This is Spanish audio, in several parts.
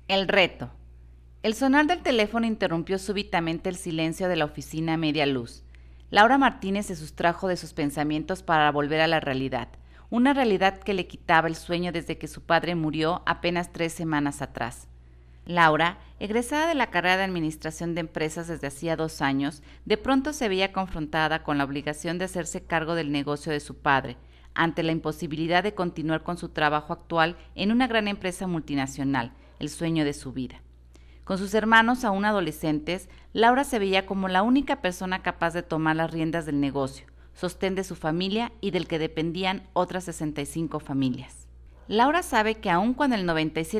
El reto. El sonar del teléfono interrumpió súbitamente el silencio de la oficina a media luz. Laura Martínez se sustrajo de sus pensamientos para volver a la realidad, una realidad que le quitaba el sueño desde que su padre murió apenas 3 semanas atrás. Laura, egresada de la carrera de Administración de Empresas desde hacía 2 años, de pronto se veía confrontada con la obligación de hacerse cargo del negocio de su padre, ante la imposibilidad de continuar con su trabajo actual en una gran empresa multinacional, el sueño de su vida. Con sus hermanos aún adolescentes, Laura se veía como la única persona capaz de tomar las riendas del negocio, sostén de su familia y del que dependían otras 65 familias. Laura sabe que aun cuando el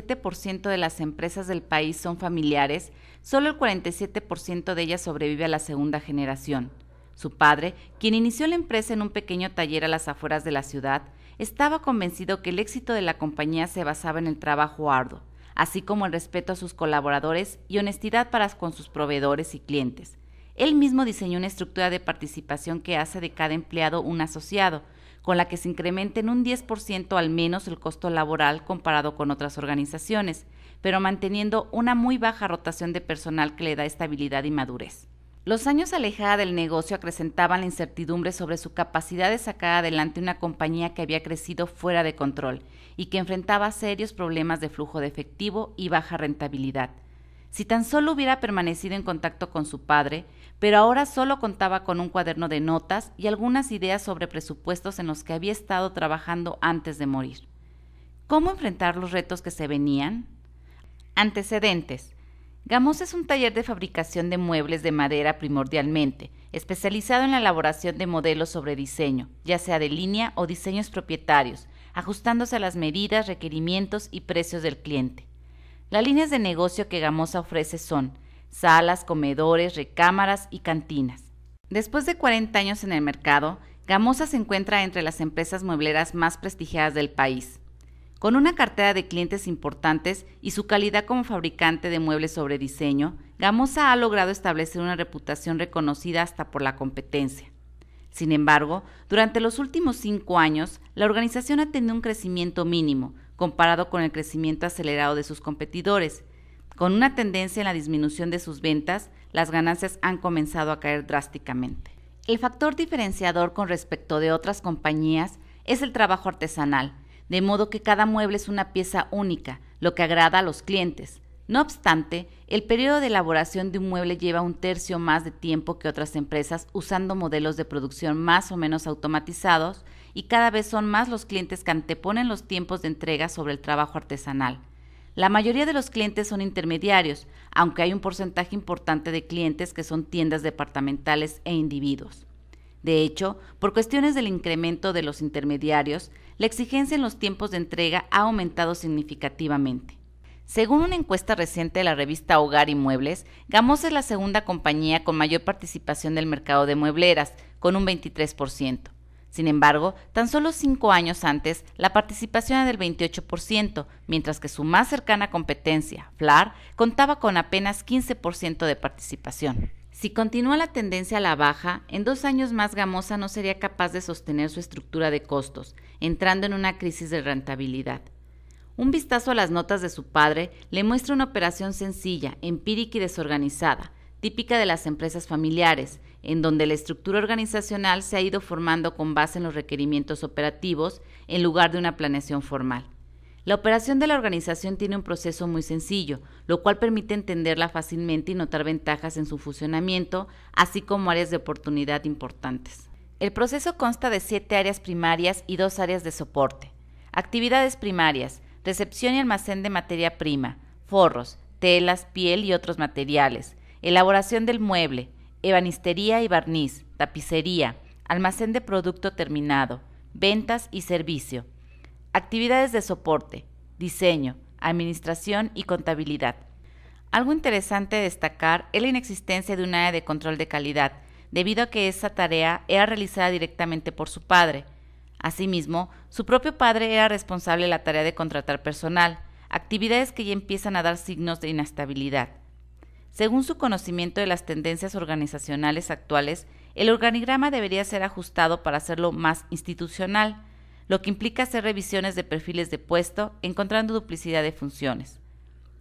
97% de las empresas del país son familiares, solo el 47% de ellas sobrevive a la segunda generación. Su padre, quien inició la empresa en un pequeño taller a las afueras de la ciudad, estaba convencido que el éxito de la compañía se basaba en el trabajo arduo, así como el respeto a sus colaboradores y honestidad para con sus proveedores y clientes. Él mismo diseñó una estructura de participación que hace de cada empleado un asociado, con la que se incrementa en un 10% al menos el costo laboral comparado con otras organizaciones, pero manteniendo una muy baja rotación de personal que le da estabilidad y madurez. Los años alejada del negocio acrecentaban la incertidumbre sobre su capacidad de sacar adelante una compañía que había crecido fuera de control y que enfrentaba serios problemas de flujo de efectivo y baja rentabilidad. Si tan solo hubiera permanecido en contacto con su padre, pero ahora solo contaba con un cuaderno de notas y algunas ideas sobre presupuestos en los que había estado trabajando antes de morir. ¿Cómo enfrentar los retos que se venían? Antecedentes. Gamosa es un taller de fabricación de muebles de madera primordialmente, especializado en la elaboración de modelos sobre diseño, ya sea de línea o diseños propietarios, ajustándose a las medidas, requerimientos y precios del cliente. Las líneas de negocio que Gamosa ofrece son salas, comedores, recámaras y cantinas. Después de 40 años en el mercado, Gamosa se encuentra entre las empresas muebleras más prestigiadas del país. Con una cartera de clientes importantes y su calidad como fabricante de muebles sobre diseño, Gamosa ha logrado establecer una reputación reconocida hasta por la competencia. Sin embargo, durante los últimos 5 años, la organización ha tenido un crecimiento mínimo, comparado con el crecimiento acelerado de sus competidores. Con una tendencia en la disminución de sus ventas, las ganancias han comenzado a caer drásticamente. El factor diferenciador con respecto de otras compañías es el trabajo artesanal, de modo que cada mueble es una pieza única, lo que agrada a los clientes. No obstante, el periodo de elaboración de un mueble lleva 1/3 más de tiempo que otras empresas usando modelos de producción más o menos automatizados y cada vez son más los clientes que anteponen los tiempos de entrega sobre el trabajo artesanal. La mayoría de los clientes son intermediarios, aunque hay un porcentaje importante de clientes que son tiendas departamentales e individuos. De hecho, por cuestiones del incremento de los intermediarios, la exigencia en los tiempos de entrega ha aumentado significativamente. Según una encuesta reciente de la revista Hogar y Muebles, Gamosa es la segunda compañía con mayor participación del mercado de muebleras, con un 23%. Sin embargo, tan solo 5 años antes, la participación era del 28%, mientras que su más cercana competencia, FLAR, contaba con apenas 15% de participación. Si continúa la tendencia a la baja, en 2 años más Gamosa no sería capaz de sostener su estructura de costos, entrando en una crisis de rentabilidad. Un vistazo a las notas de su padre le muestra una operación sencilla, empírica y desorganizada, típica de las empresas familiares, en donde la estructura organizacional se ha ido formando con base en los requerimientos operativos en lugar de una planeación formal. La operación de la organización tiene un proceso muy sencillo, lo cual permite entenderla fácilmente y notar ventajas en su funcionamiento, así como áreas de oportunidad importantes. El proceso consta de 7 áreas primarias y 2 áreas de soporte. Actividades primarias: recepción y almacén de materia prima, forros, telas, piel y otros materiales, elaboración del mueble, ebanistería y barniz, tapicería, almacén de producto terminado, ventas y servicio. Actividades de soporte: diseño, administración y contabilidad. Algo interesante de destacar es la inexistencia de un área de control de calidad, debido a que esa tarea era realizada directamente por su padre. Asimismo, su propio padre era responsable de la tarea de contratar personal, actividades que ya empiezan a dar signos de inestabilidad. Según su conocimiento de las tendencias organizacionales actuales, el organigrama debería ser ajustado para hacerlo más institucional, lo que implica hacer revisiones de perfiles de puesto, encontrando duplicidad de funciones.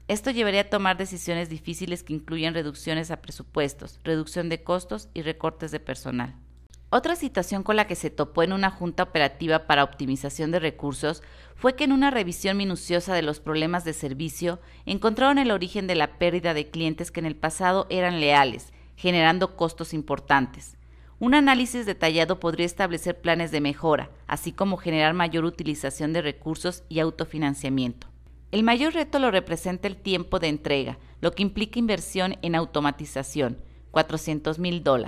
Esto llevaría a tomar decisiones difíciles que incluyen reducciones a presupuestos, reducción de costos y recortes de personal. Otra situación con la que se topó en una junta operativa para optimización de recursos fue que en una revisión minuciosa de los problemas de servicio encontraron el origen de la pérdida de clientes que en el pasado eran leales, generando costos importantes. Un análisis detallado podría establecer planes de mejora, así como generar mayor utilización de recursos y autofinanciamiento. El mayor reto lo representa el tiempo de entrega, lo que implica inversión en automatización, $400,000.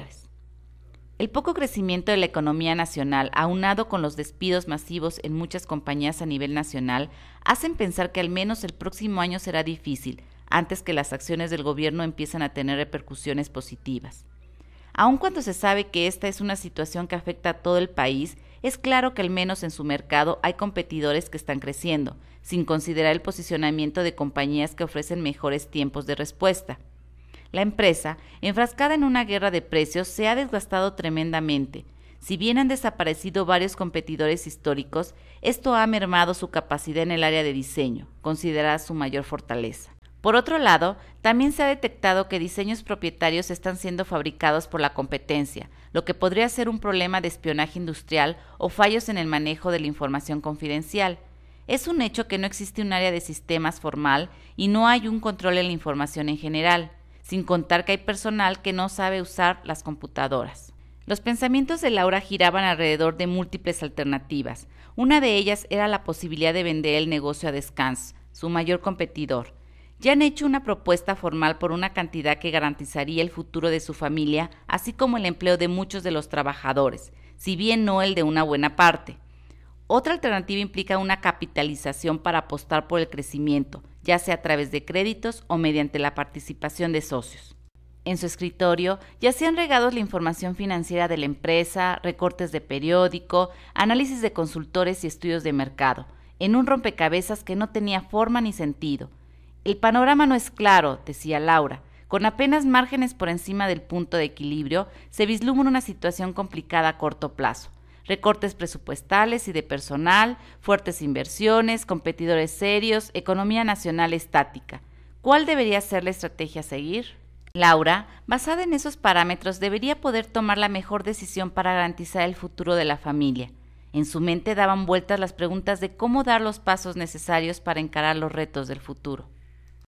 El poco crecimiento de la economía nacional, aunado con los despidos masivos en muchas compañías a nivel nacional, hacen pensar que al menos el próximo año será difícil, antes que las acciones del gobierno empiecen a tener repercusiones positivas. Aun cuando se sabe que esta es una situación que afecta a todo el país, es claro que al menos en su mercado hay competidores que están creciendo, sin considerar el posicionamiento de compañías que ofrecen mejores tiempos de respuesta. La empresa, enfrascada en una guerra de precios, se ha desgastado tremendamente. Si bien han desaparecido varios competidores históricos, esto ha mermado su capacidad en el área de diseño, considerada su mayor fortaleza. Por otro lado, también se ha detectado que diseños propietarios están siendo fabricados por la competencia, lo que podría ser un problema de espionaje industrial o fallos en el manejo de la información confidencial. Es un hecho que no existe un área de sistemas formal y no hay un control en la información en general, sin contar que hay personal que no sabe usar las computadoras. Los pensamientos de Laura giraban alrededor de múltiples alternativas. Una de ellas era la posibilidad de vender el negocio a Descanse, su mayor competidor. Ya han hecho una propuesta formal por una cantidad que garantizaría el futuro de su familia, así como el empleo de muchos de los trabajadores, si bien no el de una buena parte. Otra alternativa implica una capitalización para apostar por el crecimiento, ya sea a través de créditos o mediante la participación de socios. En su escritorio yacían regados la información financiera de la empresa, recortes de periódico, análisis de consultores y estudios de mercado, en un rompecabezas que no tenía forma ni sentido. El panorama no es claro, decía Laura. Con apenas márgenes por encima del punto de equilibrio, se vislumbra una situación complicada a corto plazo. Recortes presupuestales y de personal, fuertes inversiones, competidores serios, economía nacional estática. ¿Cuál debería ser la estrategia a seguir? Laura, basada en esos parámetros, debería poder tomar la mejor decisión para garantizar el futuro de la familia. En su mente daban vueltas las preguntas de cómo dar los pasos necesarios para encarar los retos del futuro.